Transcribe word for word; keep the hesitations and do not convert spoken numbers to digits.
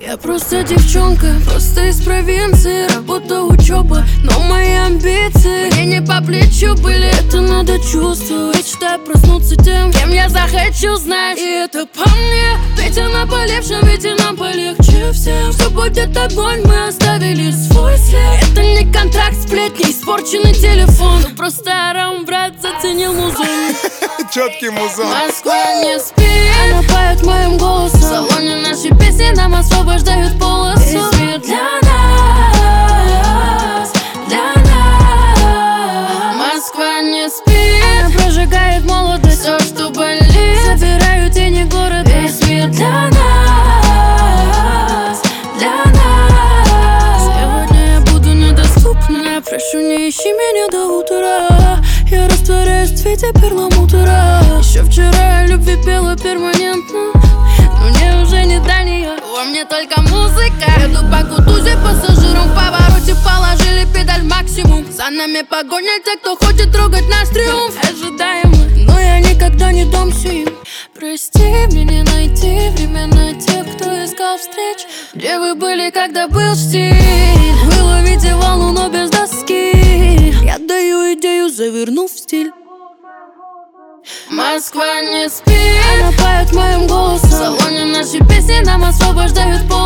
Я просто девчонка, просто из провинции. Работа, учеба, но мои амбиции мне не по плечу были, это надо чувствовать. Мечтаю проснуться тем, кем я захочу знать. И это по мне, ветер на полившем, ветер нам полегче всем. Все будет огонь, мы оставили свой след. Это не контракт, сплетни, испорченный телефон. Просто арам, брат, заценил музон. Четкий музон. Москва не спит, она поет моим голосом. В салоне наши песни нам освобождают полосу. Весь мир для нас, для нас. Москва не спит, она прожигает молодость. Все, что болит, забираю тени города. Весь мир для нас, для нас. Сегодня я буду недоступна, прошу, не ищи меня до утра. Я растворяюсь в цвете перламутра. Еще вчера я любви пела перманентно, но мне уже не до нее. Во мне только музыка. Еду по Кутузе, пассажирам в повороте положили педаль максимум. За нами погоня, те, кто хочет трогать наш триумф. Ожидаемо, но я никогда не дамся им. Прости, мне не найти времена тех, кто искал встреч. Где вы были, когда был стиль? Вы ловите волну, но без доски. Я даю идею, завернув в стиль. Москва не спит, она поет моим голосом. В салоне наши песни нам освобождают пол.